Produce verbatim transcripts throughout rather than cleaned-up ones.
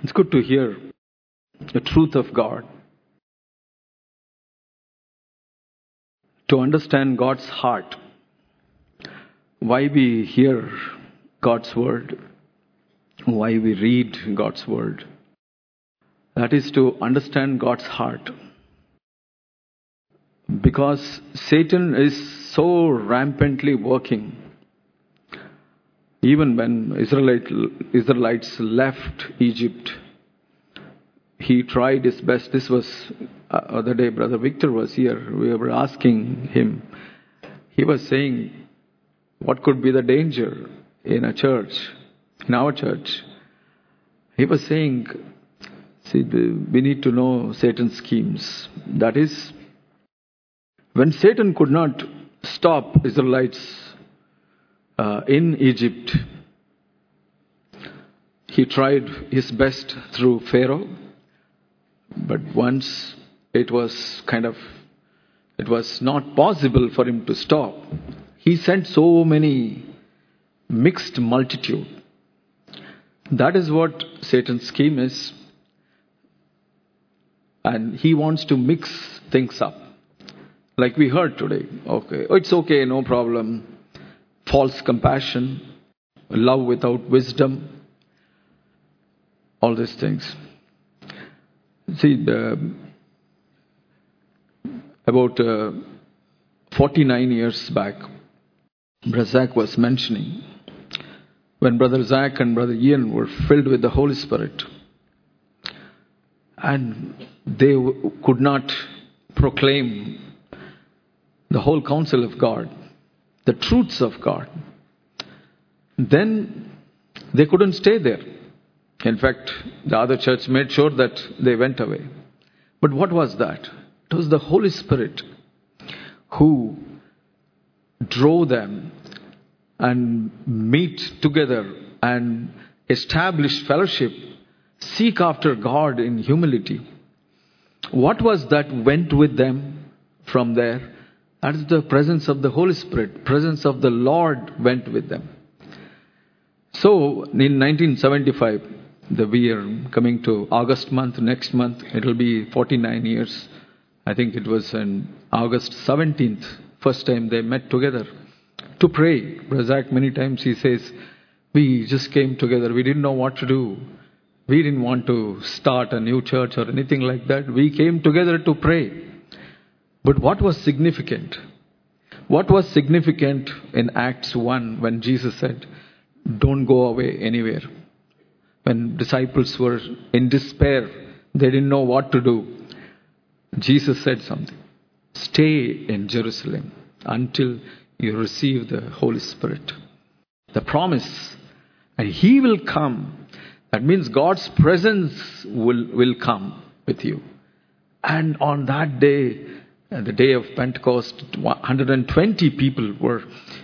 It's good to hear the truth of God, to understand God's heart, why we hear God's word, why we read God's word. That is to understand God's heart. Because Satan is so rampantly working. Even when Israelite, Israelites left Egypt, he tried his best. This was uh, other day, Brother Victor was here. We were asking him. He was saying, what could be the danger in a church, in our church? He was saying, see, we need to know Satan's schemes. That is, when Satan could not stop Israelites uh, in Egypt, he tried his best through Pharaoh. But once it was kind of, it was not possible for him to stop. He sent so many mixed multitude. That is what Satan's scheme is. And he wants to mix things up. Like we heard today. Okay, it's okay, no problem. False compassion, love without wisdom, all these things. See, the, about uh, forty-nine years back, Brother Zach was mentioning, when Brother Zach and Brother Ian were filled with the Holy Spirit, and they w- could not proclaim the whole counsel of God, the truths of God, then they couldn't stay there. In fact, the other church made sure that they went away. But what was that? It was the Holy Spirit who drove them and meet together and establish fellowship, seek after God in humility. What was that went with them from there? That is the presence of the Holy Spirit. Presence of the Lord went with them. So, in nineteen seventy-five, the we are coming to August month, next month, it will be forty-nine years. I think it was on August seventeenth, first time they met together to pray. Brother Zach, many times he says, we just came together, we didn't know what to do. We didn't want to start a new church or anything like that. We came together to pray. But what was significant? What was significant in Acts one when Jesus said, don't go away anywhere? When disciples were in despair, they didn't know what to do. Jesus said something. Stay in Jerusalem until you receive the Holy Spirit. The promise. And He will come. That means God's presence will, will come with you. And on that day, the day of Pentecost, one hundred twenty people were,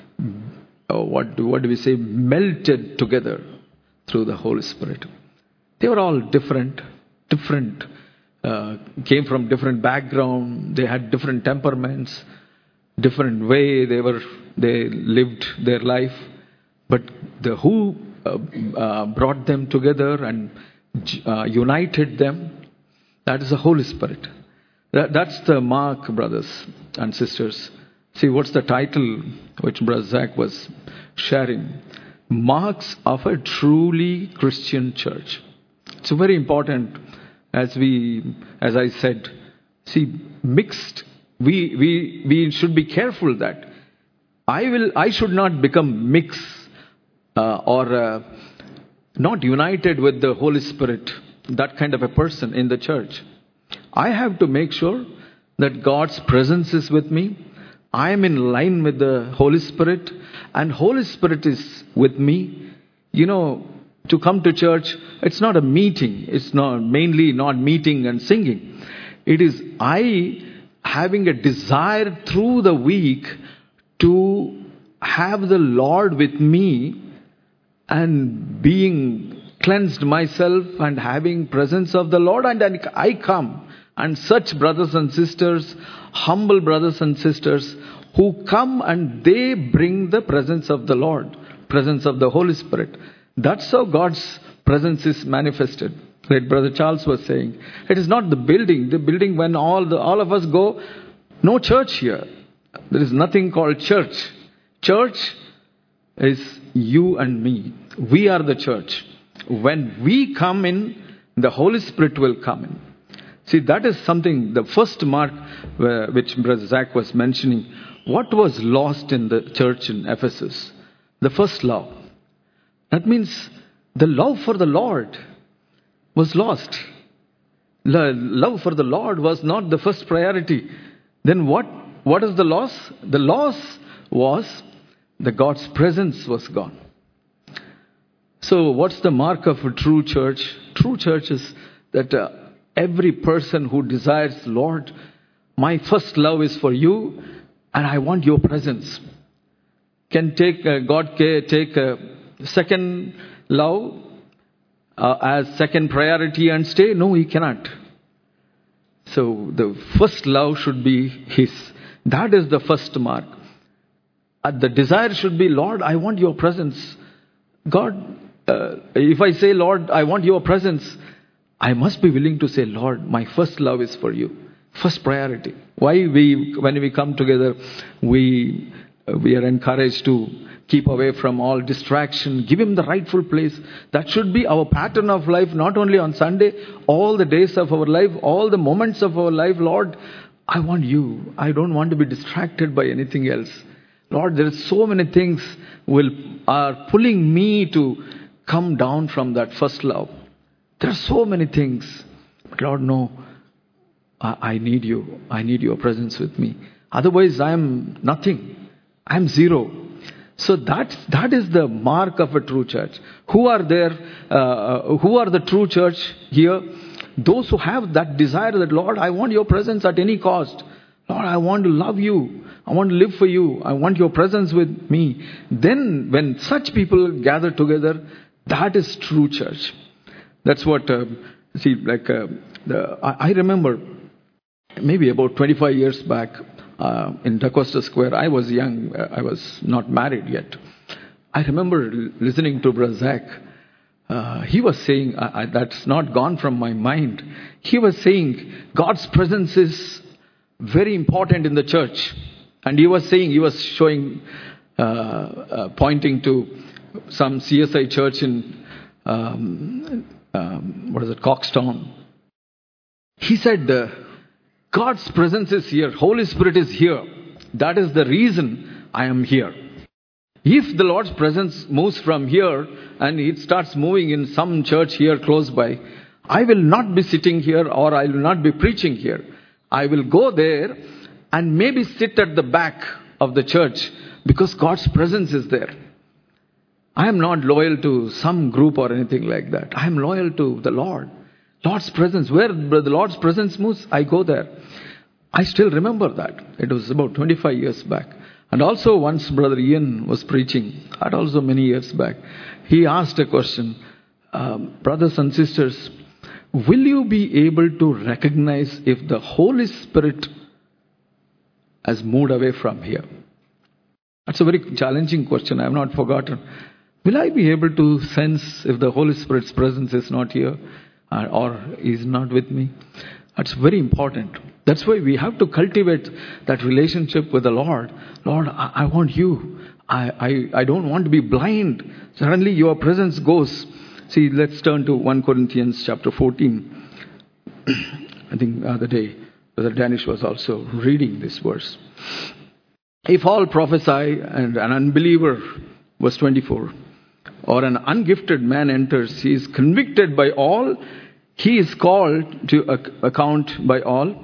oh, what, do, what do we say, melted together through the Holy Spirit. They were all different, different, uh, came from different background. They had different temperaments, different way they were, they lived their life. But the who uh, uh, brought them together and uh, united them, that is the Holy Spirit. That, that's the mark, brothers and sisters. See, what's the title which Brother Zach was sharing? Marks of a truly Christian church. It's very important, as we, as I said, see, mixed. We we we should be careful that I will I should not become mixed uh, or uh, not united with the Holy Spirit, that kind of a person in the church. I have to make sure that God's presence is with me. I am in line with the Holy Spirit, and Holy Spirit is with me. You know, to come to church, it's not a meeting. It's not mainly not meeting and singing. It is I having a desire through the week to have the Lord with me and being cleansed myself and having presence of the Lord, and then I come. And such brothers and sisters, humble brothers and sisters, who come and they bring the presence of the Lord, presence of the Holy Spirit. That's how God's presence is manifested. Like Brother Charles was saying, it is not the building. The building, when all the all of us go, no church here. There is nothing called church. Church is you and me. We are the church. When we come in, the Holy Spirit will come in. See, that is something, the first mark uh, which Brother Zach was mentioning. What was lost in the church in Ephesus? The first love. That means the love for the Lord was lost. The love for the Lord was not the first priority. Then what? What is the loss? The loss was that God's presence was gone. So what's the mark of a true church? True church is that uh, every person who desires, Lord, my first love is for you and I want your presence. Can take uh, God can take a second love uh, as second priority and stay? No, he cannot. So the first love should be his. That is the first mark. Uh, the desire should be, Lord, I want your presence. God, uh, if I say, Lord, I want your presence, I must be willing to say, Lord, my first love is for you. First priority. Why we, when we come together, we uh, we are encouraged to keep away from all distraction. Give him the rightful place. That should be our pattern of life, not only on Sunday, all the days of our life, all the moments of our life. Lord, I want you. I don't want to be distracted by anything else. Lord, there are so many things will are pulling me to come down from that first love. There are so many things. But Lord, no, I, I need you. I need your presence with me. Otherwise, I am nothing. I am zero. So that that is the mark of a true church. Who are there? Uh, who are the true church here? Those who have that desire that, Lord, I want your presence at any cost. Lord, I want to love you. I want to live for you. I want your presence with me. Then when such people gather together, that is true church. That's what, uh, see, like, uh, the, I, I remember maybe about twenty-five years back uh, in Da Costa Square. I was young. Uh, I was not married yet. I remember listening to Brother Zach. Uh, he was saying, I, I, that's not gone from my mind. He was saying, God's presence is very important in the church. And he was saying, he was showing, uh, uh, pointing to some C S I church in, um, um, what is it, Coxtown. He said, uh, God's presence is here. Holy Spirit is here. That is the reason I am here. If the Lord's presence moves from here and it starts moving in some church here close by, I will not be sitting here or I will not be preaching here. I will go there and maybe sit at the back of the church because God's presence is there. I am not loyal to some group or anything like that. I am loyal to the Lord. Lord's presence. Where the Lord's presence moves, I go there. I still remember that. It was about twenty-five years back. And also once Brother Ian was preaching, that also many years back, he asked a question, um, brothers and sisters, will you be able to recognize if the Holy Spirit has moved away from here? That's a very challenging question. I have not forgotten. Will I be able to sense if the Holy Spirit's presence is not here uh, or is not with me? That's very important. That's why we have to cultivate that relationship with the Lord. Lord, I, I want you. I, I, I don't want to be blind. Suddenly your presence goes. See, let's turn to First Corinthians chapter fourteen. I think the other day, Brother Danish was also reading this verse. If all prophesy and an unbeliever, verse twenty-four, or an ungifted man enters, he is convicted by all, he is called to account by all.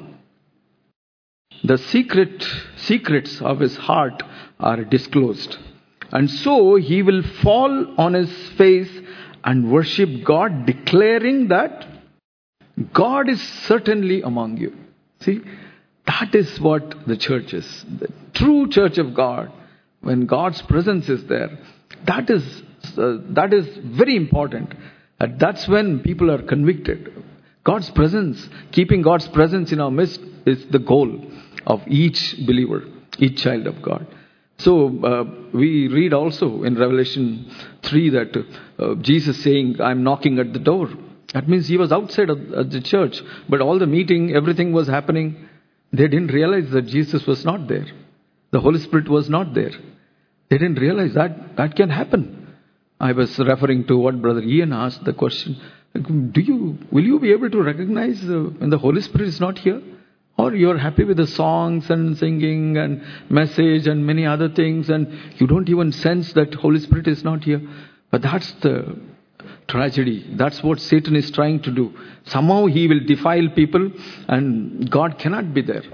The secret secrets of his heart are disclosed. And so he will fall on his face and worship God, declaring that God is certainly among you. See, that is what the church is. The true church of God, when God's presence is there, that is uh, that is very important. Uh, that's when people are convicted. God's presence, keeping God's presence in our midst is the goal of each believer, each child of God. So uh, we read also in Revelation three that uh, Jesus saying, I'm knocking at the door. That means he was outside of the church. But all the meeting, everything was happening. They didn't realize that Jesus was not there. The Holy Spirit was not there. They didn't realize that that can happen. I was referring to what Brother Ian asked the question. Do you, will you be able to recognize uh, when the Holy Spirit is not here? Or you're happy with the songs and singing and message and many other things, and you don't even sense that Holy Spirit is not here. But that's the tragedy. That's what Satan is trying to do. Somehow he will defile people and God cannot be there.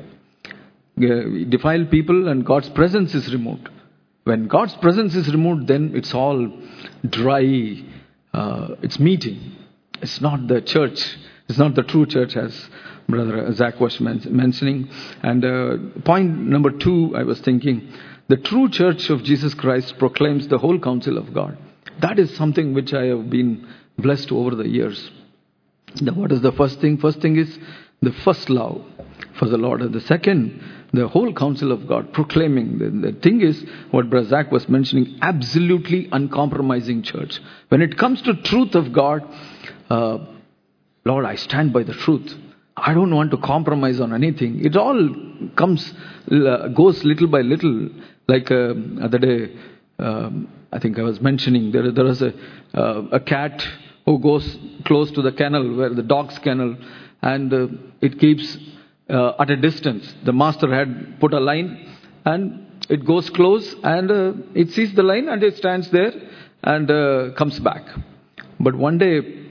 Uh, defile people and God's presence is removed. When God's presence is removed, then it's all dry. Uh, it's meeting. It's not the church. It's not the true church, as Brother Zach was men- mentioning. And uh, point number two, I was thinking, the true church of Jesus Christ proclaims the whole counsel of God. That is something which I have been blessed over the years. Now, what is the first thing? First thing is the first love for the Lord. And the second, the whole counsel of God, proclaiming. The, the thing is, what Brother Zach was mentioning, absolutely uncompromising church. When it comes to truth of God, uh, Lord, I stand by the truth. I don't want to compromise on anything. It all comes, uh, goes little by little. Like uh, the other day, um, I think I was mentioning, there, there was a, uh, a cat who goes close to the kennel, where the dog's kennel, and uh, it keeps uh, at a distance. The master had put a line, and it goes close, and uh, it sees the line, and it stands there, and uh, comes back. But one day,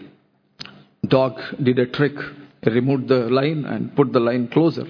dog did a trick. He removed the line and put the line closer.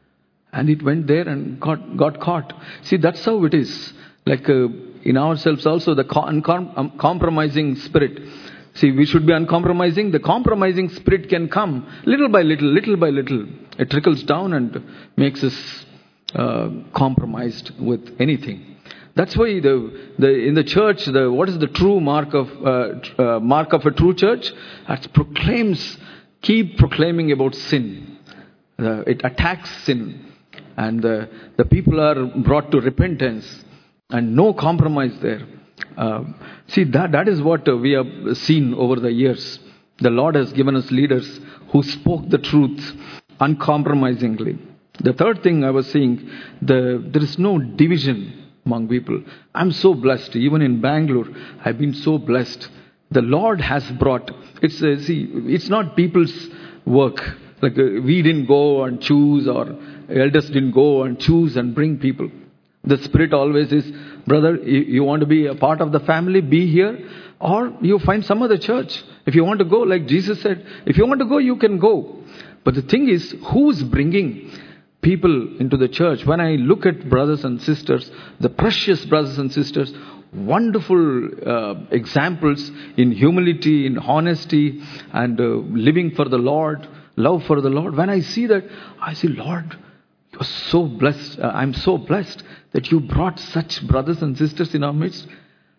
And it went there and got, got caught. See, that's how it is. Like uh, in ourselves also, the uncompromising spirit. See, we should be uncompromising. The compromising spirit can come little by little, little by little. It trickles down and makes us uh, compromised with anything. That's why the, the in the church, the what is the true mark of uh, uh, mark of a true church? It proclaims, keep proclaiming about sin. Uh, it attacks sin, and uh, the people are brought to repentance, and no compromise there. Uh, see, that that is what uh, we have seen over the years. The Lord has given us leaders who spoke the truth uncompromisingly. The third thing I was seeing, the there is no division among people. I'm so blessed. Even in Bangalore, I've been so blessed. The Lord has brought. It's uh, see, it's not people's work. Like uh, we didn't go and choose, or elders didn't go and choose and bring people. The Spirit always is, brother, you, you want to be a part of the family, be here, or you find some other church. If you want to go, like Jesus said, if you want to go, you can go. But the thing is, who's bringing people into the church? When I look at brothers and sisters, the precious brothers and sisters, wonderful uh, examples in humility, in honesty, and uh, living for the Lord, love for the Lord. When I see that, I say, Lord, you're so blessed. Uh, I'm so blessed that you brought such brothers and sisters in our midst.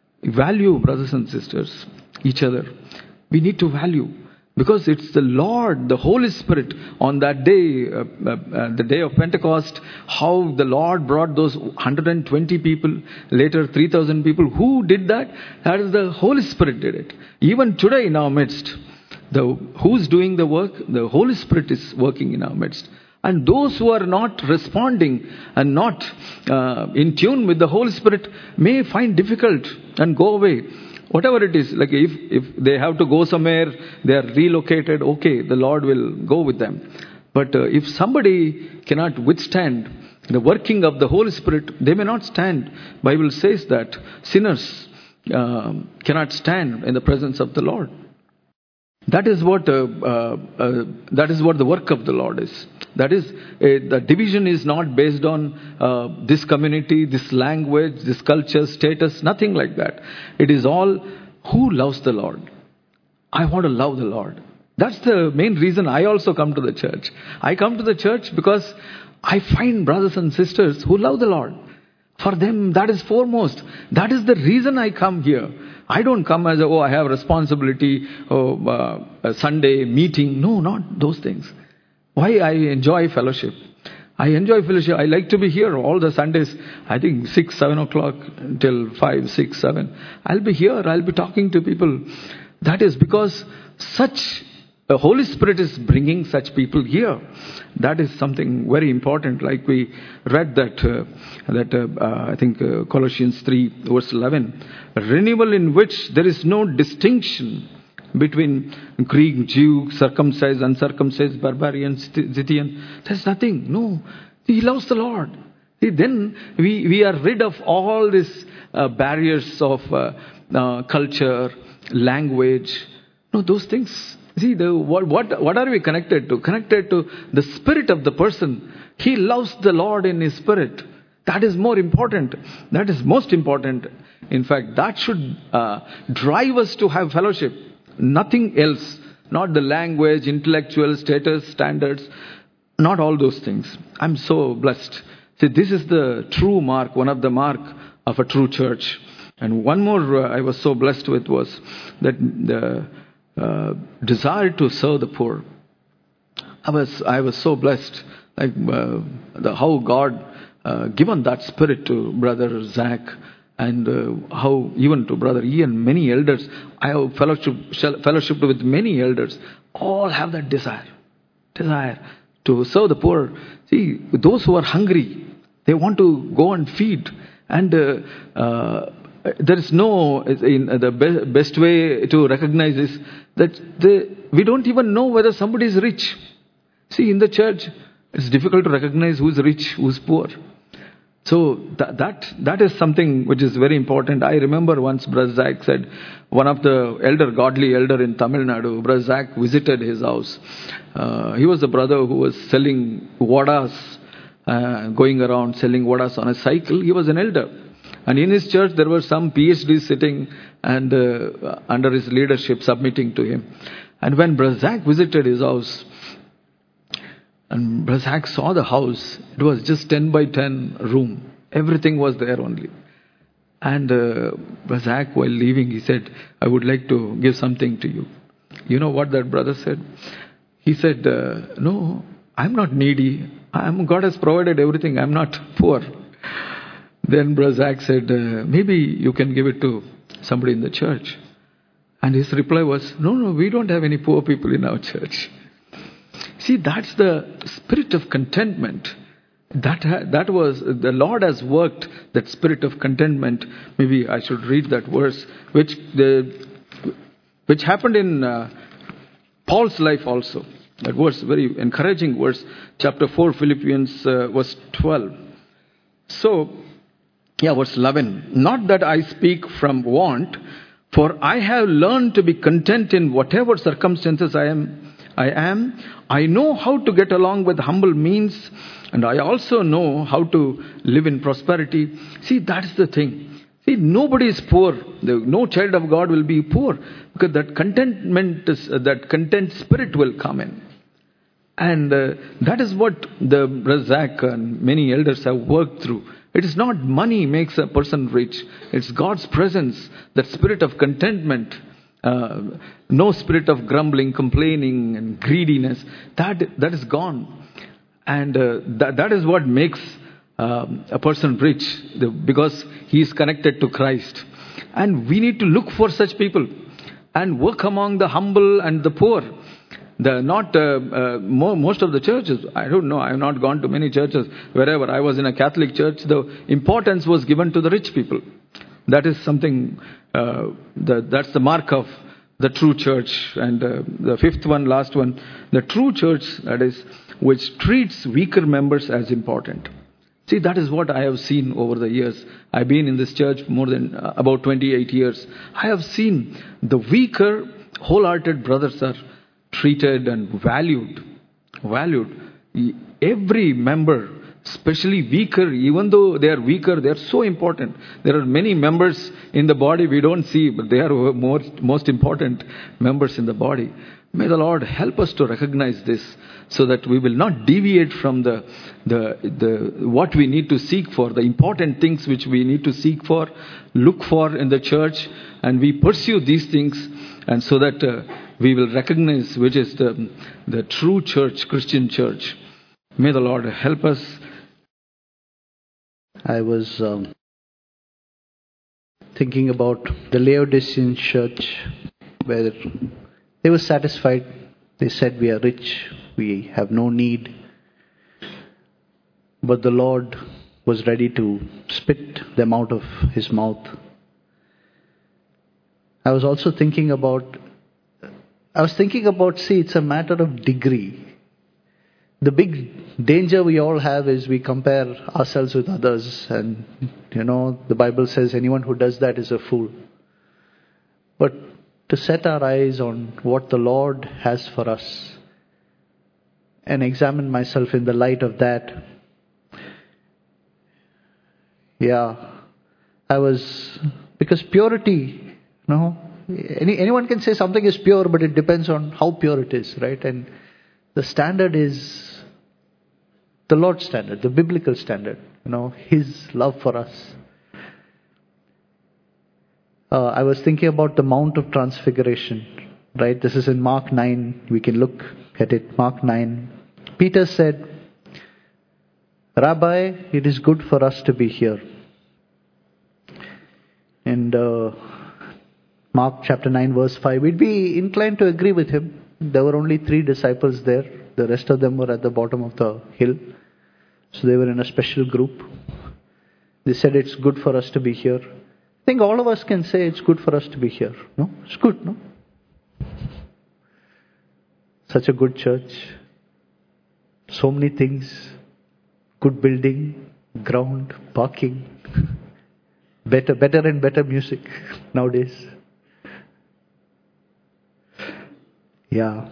Value, brothers and sisters, each other. We need to value. Because it's the Lord, the Holy Spirit, on that day, uh, uh, the day of Pentecost, how the Lord brought those one hundred twenty people, later three thousand people. Who did that? That is the Holy Spirit did it. Even today in our midst, the who's doing the work? The Holy Spirit is working in our midst. And those who are not responding and not uh, in tune with the Holy Spirit may find difficult and go away. Whatever it is, like if, if they have to go somewhere, they are relocated, okay, the Lord will go with them. But uh, if somebody cannot withstand the working of the Holy Spirit, they may not stand. Bible says that sinners uh, cannot stand in the presence of the Lord. That is what uh, uh, uh, that is what the work of the Lord is. That is, uh, the division is not based on uh, this community, this language, this culture, status, nothing like that. It is all who loves the Lord. I want to love the Lord. That's the main reason I also come to the church. I come to the church because I find brothers and sisters who love the Lord. For them, that is foremost. That is the reason I come here. I don't come as a, oh, I have responsibility, oh, uh, a Sunday meeting. No, not those things. Why I enjoy fellowship. I enjoy fellowship. I like to be here all the Sundays. I think six, seven o'clock until five, six, seven. I'll be here. I'll be talking to people. That is because such the Holy Spirit is bringing such people here. That is something very important. Like we read that, uh, that uh, uh, I think uh, Colossians three verse eleven, renewal in which there is no distinction between Greek, Jew, circumcised, uncircumcised, barbarian, Scythian. There's nothing. No. He loves the Lord. See, then we, we are rid of all these uh, barriers of uh, uh, culture, language. No, those things. See, the, what, what, what are we connected to? Connected to the spirit of the person. He loves the Lord in his spirit. That is more important. That is most important. In fact, that should uh, drive us to have fellowship. Nothing else. Not the language, intellectual status, standards. Not all those things. I'm so blessed. See, this is the true mark, one of the mark of a true church. And one more uh, I was so blessed with was that the uh, desire to serve the poor. I was I was so blessed, like uh, the how God uh, given that spirit to Brother Zach, and uh, how even to Brother Ian, many elders. I have fellowship fellowship with many elders. All have that desire, desire to serve the poor. See, those who are hungry, they want to go and feed, and uh, uh, there is no in the be- best way to recognize is that they, we don't even know whether somebody is rich. See, in the church, it's difficult to recognize who's rich, who's poor. So that that that is something which is very important. I remember once Brother Zach said, one of the elder, godly elder in Tamil Nadu, Brother Zach visited his house. Uh, he was the brother who was selling vadas, uh, going around selling vadas on a cycle. He was an elder. And in his church, there were some P H Ds sitting and uh, under his leadership, submitting to him. And when Brother Zach visited his house, and Brother Zach saw the house, it was just ten by ten room. Everything was there only. And uh, Brother Zach, while leaving, he said, I would like to give something to you. You know what that brother said? He said, uh, no, I'm not needy. I'm, God has provided everything. I'm not poor. Then Brother Zach said, uh, maybe you can give it to somebody in the church. And his reply was, no, no, we don't have any poor people in our church. See, that's the spirit of contentment. That that was, the Lord has worked that spirit of contentment. Maybe I should read that verse, which the which happened in uh, Paul's life also. That verse, very encouraging verse, chapter four, Philippians, uh, verse twelve. So, yeah, verse eleven. Not that I speak from want, for I have learned to be content in whatever circumstances I am. I am. I know how to get along with humble means, and I also know how to live in prosperity. See, that's the thing. See, nobody is poor. No child of God will be poor, because that contentment, is, uh, that content spirit will come in. And uh, that is what the Brother Zach and many elders have worked through. It is not money makes a person rich. It's God's presence, that spirit of contentment. Uh, no spirit of grumbling, complaining, and greediness. That that is gone, and uh, that that is what makes um, a person rich, the, because he is connected to Christ. And we need to look for such people and work among the humble and the poor. The not uh, uh, more, most of the churches. I don't know. I have not gone to many churches. Wherever I was in a Catholic church, the importance was given to the rich people. That is something, uh, the, that's the mark of the true church. And uh, the fifth one, last one, the true church, that is, which treats weaker members as important. See, that is what I have seen over the years. I've been in this church more than uh, about twenty-eight years. I have seen the weaker, wholehearted brothers are treated and valued. Valued. Every member, especially weaker, even though they are weaker, they are so important. There are many members in the body we don't see, but they are most, most important members in the body. May the Lord help us to recognize this, so that we will not deviate from the, the, the what we need to seek for, the important things which we need to seek for, look for in the church, and we pursue these things, and so that uh, we will recognize which is the, the true church, Christian church. May the Lord help us. I was um, thinking about the Laodicean church, where they were satisfied They said we are rich, we have no need. But the Lord was ready to spit them out of his mouth. I was also thinking about, I was thinking about, see, it's a matter of degree. The big danger we all have is we compare ourselves with others, and, you know, the Bible says anyone who does that is a fool. But to set our eyes on what the Lord has for us and examine myself in the light of that, yeah, I was, because purity, you know, any, anyone can say something is pure, but it depends on how pure it is, right? And the standard is the Lord's standard, the biblical standard, you know, His love for us. Uh, I was thinking about the Mount of Transfiguration, right? This is in Mark nine. We can look at it. Mark nine. Peter said, Rabbi, it is good for us to be here. And uh, Mark chapter nine verse five. We'd be inclined to agree with him. There were only three disciples there. The rest of them were at the bottom of the hill. So they were in a special group. They said it's good for us to be here. I think all of us can say it's good for us to be here. No? It's good, no? Such a good church. So many things. Good building, ground, parking. Better, better and better music nowadays. Yeah.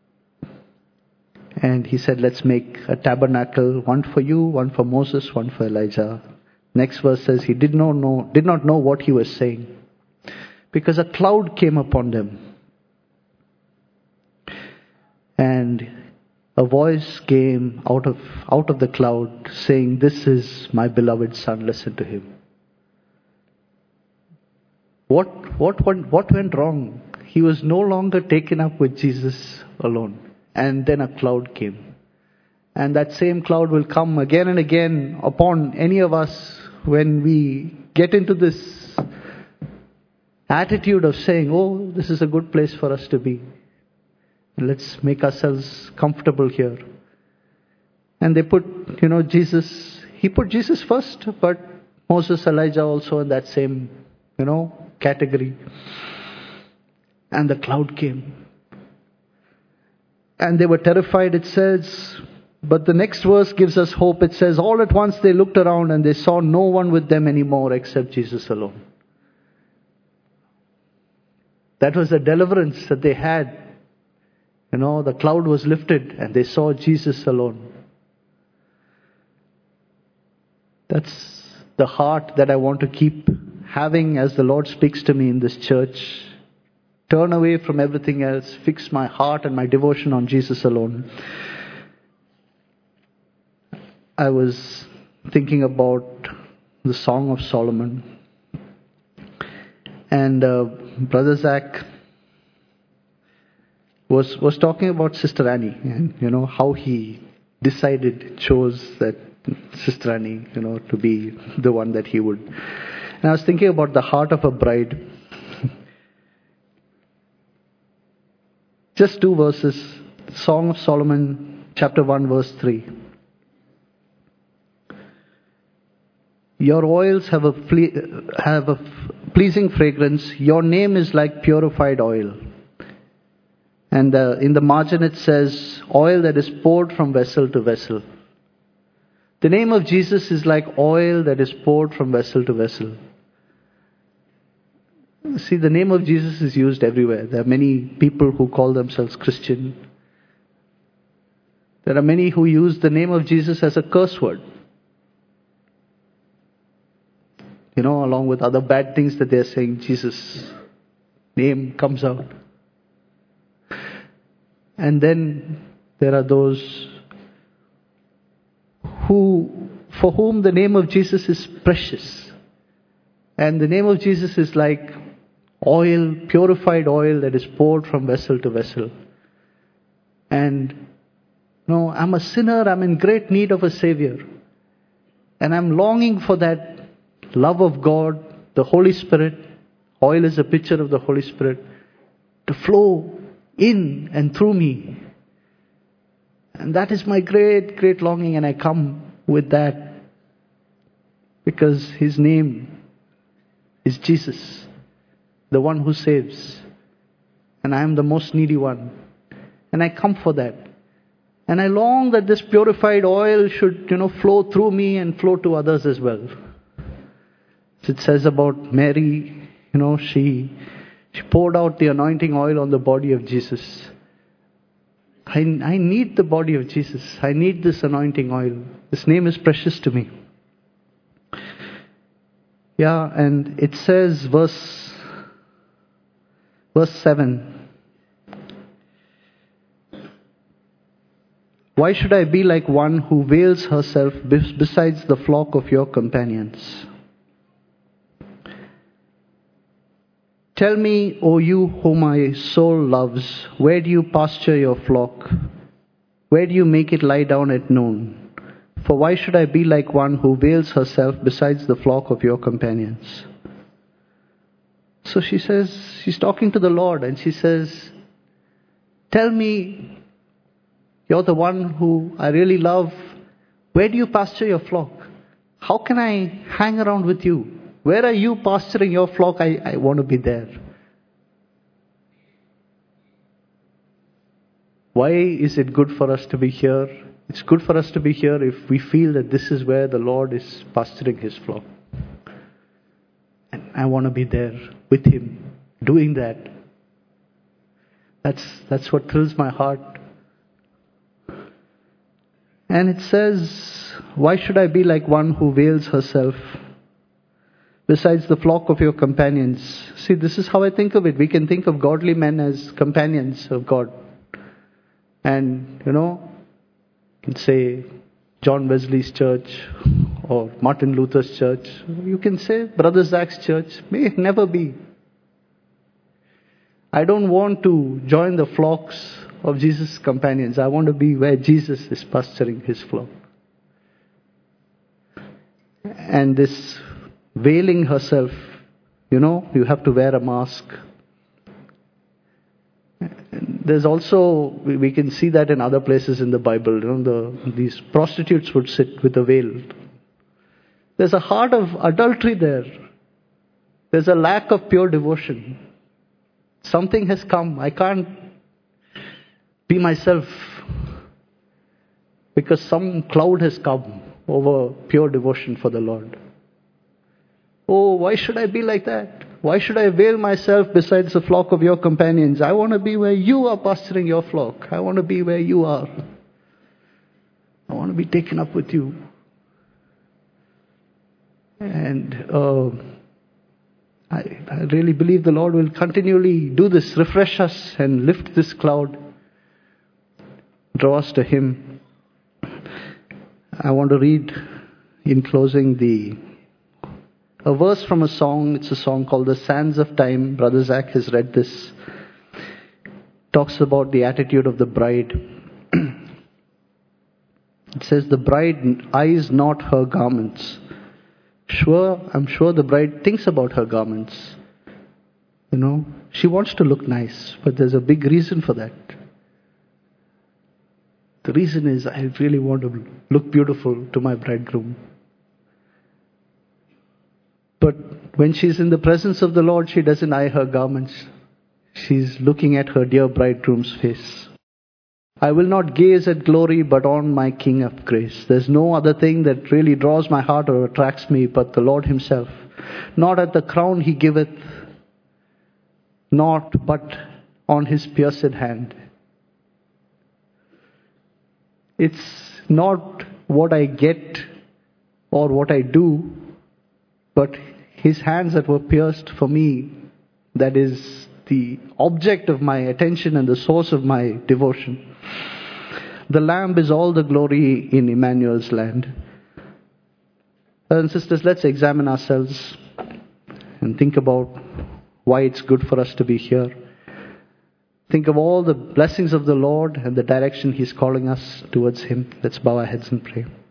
And he said, let's make a tabernacle, one for you, one for Moses, one for Elijah. Next verse says, he did not know, did not know what he was saying, because a cloud came upon them. And a voice came out of, out of the cloud saying, this is my beloved son, listen to him. What, what, what, what went wrong? He was no longer taken up with Jesus alone. And then a cloud came. And that same cloud will come again and again upon any of us when we get into this attitude of saying, oh, this is a good place for us to be. Let's make ourselves comfortable here. And they put, you know, Jesus, he put Jesus first, but Moses, Elijah also in that same, you know, category. And the cloud came. And they were terrified, it says. But the next verse gives us hope. It says, all at once they looked around and they saw no one with them anymore except Jesus alone. That was the deliverance that they had. You know, the cloud was lifted and they saw Jesus alone. That's the heart that I want to keep having as the Lord speaks to me in this church. Turn away from everything else. Fix my heart and my devotion on Jesus alone. I was thinking about the Song of Solomon. And uh, Brother Zach was, was talking about Sister Annie. And, you know, how he decided, chose that Sister Annie, you know, to be the one that he would. And I was thinking about the heart of a bride. Just two verses. Song of Solomon, chapter one, verse three. Your oils have a, ple- have a pleasing fragrance. Your name is like purified oil. And uh, in the margin it says, oil that is poured from vessel to vessel. The name of Jesus is like oil that is poured from vessel to vessel. See, the name of Jesus is used everywhere. There are many people who call themselves Christian. There are many who use the name of Jesus as a curse word. You know, along with other bad things that they're saying, Jesus' name comes out. And then there are those who, for whom the name of Jesus is precious. And the name of Jesus is like oil, purified oil that is poured from vessel to vessel. And, no, I'm a sinner, I'm in great need of a Savior. And I'm longing for that love of God, the Holy Spirit. Oil is a picture of the Holy Spirit, to flow in and through me. And that is my great, great longing, and I come with that because His name is Jesus, the one who saves. And I am the most needy one. And I come for that. And I long that this purified oil should, you know, flow through me and flow to others as well. It says about Mary, you know, she, she poured out the anointing oil on the body of Jesus. I, I need the body of Jesus. I need this anointing oil. This name is precious to me. Yeah, and it says, verse, verse seven. Why should I be like one who veils herself besides the flock of your companions? Tell me, O you whom my soul loves, where do you pasture your flock? Where do you make it lie down at noon? For why should I be like one who veils herself besides the flock of your companions? So she says, she's talking to the Lord, and she says, tell me, you're the one who I really love. Where do you pasture your flock? How can I hang around with you? Where are you pasturing your flock? I, I want to be there. Why is it good for us to be here? It's good for us to be here if we feel that this is where the Lord is pasturing His flock. And I want to be there with Him, doing that. That's, that's what thrills my heart. And it says, why should I be like one who veils herself besides the flock of your companions? See, this is how I think of it. We can think of godly men as companions of God. And, you know, you can say John Wesley's church or Martin Luther's church. You can say Brother Zach's church. May it never be. I don't want to join the flocks of Jesus' companions. I want to be where Jesus is pasturing His flock. And this veiling herself, you know, you have to wear a mask. There's also, we can see that in other places in the Bible, you know, the, these prostitutes would sit with a veil. There's a heart of adultery there. There's a lack of pure devotion. Something has come. I can't be myself because some cloud has come over pure devotion for the Lord. Oh, why should I be like that? Why should I veil myself besides the flock of your companions? I want to be where you are pasturing your flock. I want to be where you are. I want to be taken up with you. And uh, I, I really believe the Lord will continually do this, refresh us and lift this cloud, draw us to Him. I want to read in closing the a verse from a song. It's a song called The Sands of Time. Brother Zach has read this. Talks about the attitude of the bride. It says, the bride eyes not her garments. Sure, I'm sure the bride thinks about her garments. You know, she wants to look nice, but there's a big reason for that. The reason is, I really want to look beautiful to my bridegroom. But when she's in the presence of the Lord, she doesn't eye her garments. She's looking at her dear bridegroom's face. I will not gaze at glory, but on my King of grace. There's no other thing that really draws my heart or attracts me but the Lord Himself. Not at the crown He giveth, not but on His pierced hand. It's not what I get or what I do, but His hands that were pierced for me, that is the object of my attention and the source of my devotion. The Lamb is all the glory in Emmanuel's land. Brothers and sisters, let's examine ourselves and think about why it's good for us to be here. Think of all the blessings of the Lord and the direction He's calling us towards Him. Let's bow our heads and pray.